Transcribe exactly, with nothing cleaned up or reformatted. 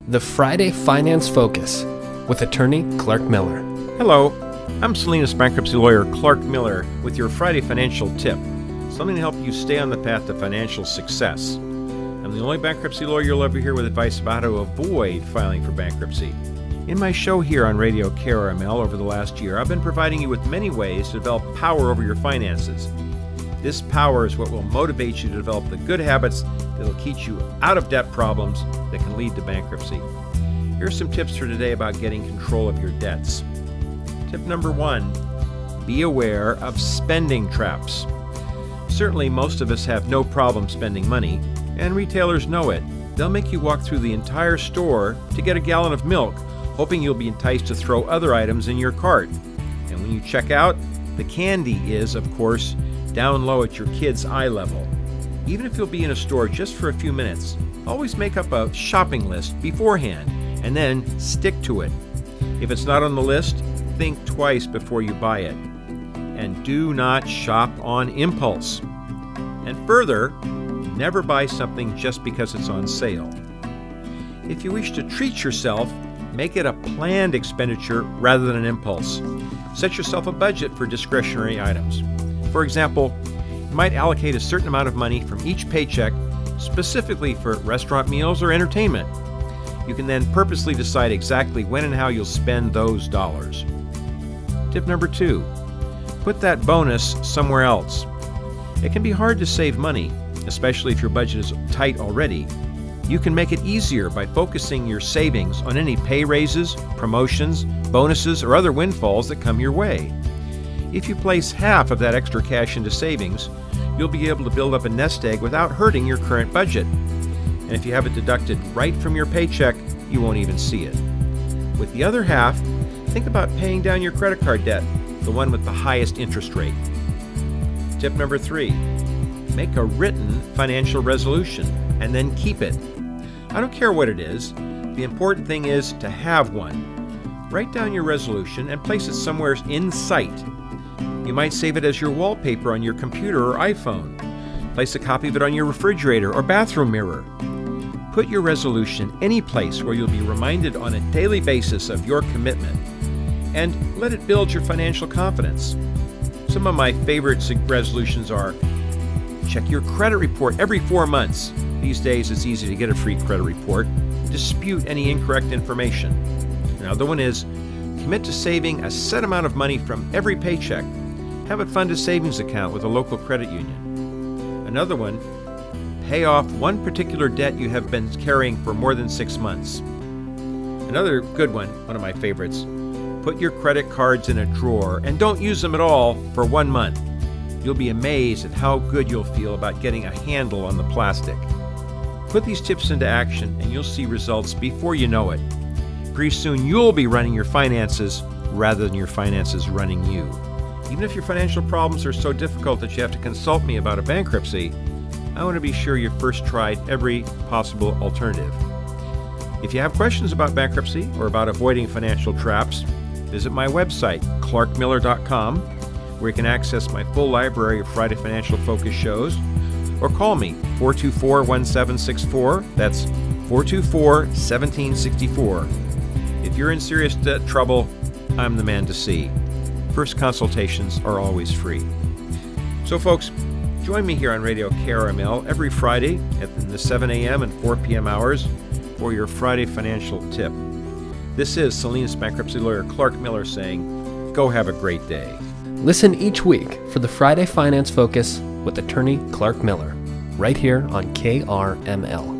the Friday Finance Focus with attorney Clark Miller. Hello, I'm Salinas bankruptcy lawyer Clark Miller with your Friday financial tip, something to help you stay on the path to financial success. I'm the only bankruptcy lawyer you'll ever hear with advice about how to avoid filing for bankruptcy. In my show here on Radio K R M L over the last year, I've been providing you with many ways to develop power over your finances. This power is what will motivate you to develop the good habits that will keep you out of debt problems that can lead to bankruptcy. Here are some tips for today about getting control of your debts. Tip number one, be aware of spending traps. Certainly most of us have no problem spending money, and retailers know it. They'll make you walk through the entire store to get a gallon of milk, hoping you'll be enticed to throw other items in your cart. And when you check out, the candy is, of course, down low at your kid's eye level. Even if you'll be in a store just for a few minutes, always make up a shopping list beforehand and then stick to it. If it's not on the list, think twice before you buy it. And do not shop on impulse. And further, never buy something just because it's on sale. If you wish to treat yourself, make it a planned expenditure rather than an impulse. Set yourself a budget for discretionary items. For example, you might allocate a certain amount of money from each paycheck specifically for restaurant meals or entertainment. You can then purposely decide exactly when and how you'll spend those dollars. Tip number two, put that bonus somewhere else. It can be hard to save money, especially if your budget is tight already. You can make it easier by focusing your savings on any pay raises, promotions, bonuses, or other windfalls that come your way. If you place half of that extra cash into savings, you'll be able to build up a nest egg without hurting your current budget. And if you have it deducted right from your paycheck, you won't even see it. With the other half, think about paying down your credit card debt, the one with the highest interest rate. Tip number three, make a written financial resolution and then keep it. I don't care what it is. The important thing is to have one. Write down your resolution and place it somewhere in sight. You might save it as your wallpaper on your computer or iPhone. Place a copy of it on your refrigerator or bathroom mirror. Put your resolution any place where you'll be reminded on a daily basis of your commitment, and let it build your financial confidence. Some of my favorite resolutions are: check your credit report every four months. These days it's easy to get a free credit report. Dispute any incorrect information. Another one is commit to saving a set amount of money from every paycheck. Have it fund a savings account with a local credit union. Another one, pay off one particular debt you have been carrying for more than six months. Another good one, one of my favorites, put your credit cards in a drawer and don't use them at all for one month. You'll be amazed at how good you'll feel about getting a handle on the plastic. Put these tips into action and you'll see results before you know it. Pretty soon you'll be running your finances rather than your finances running you. Even if your financial problems are so difficult that you have to consult me about a bankruptcy, I want to be sure you've first tried every possible alternative. If you have questions about bankruptcy or about avoiding financial traps, visit my website, clark miller dot com, where you can access my full library of Friday Financial Focus shows, or call me, four two four, one seven six four. That's four two four, one seven six four. If you're in serious debt trouble, I'm the man to see. First consultations are always free. So folks, join me here on Radio K R M L every Friday at the seven a.m. and four p.m. hours for your Friday financial tip. This is Salinas bankruptcy lawyer Clark Miller saying, go have a great day. Listen each week for the Friday Finance Focus with attorney Clark Miller, right here on K R M L.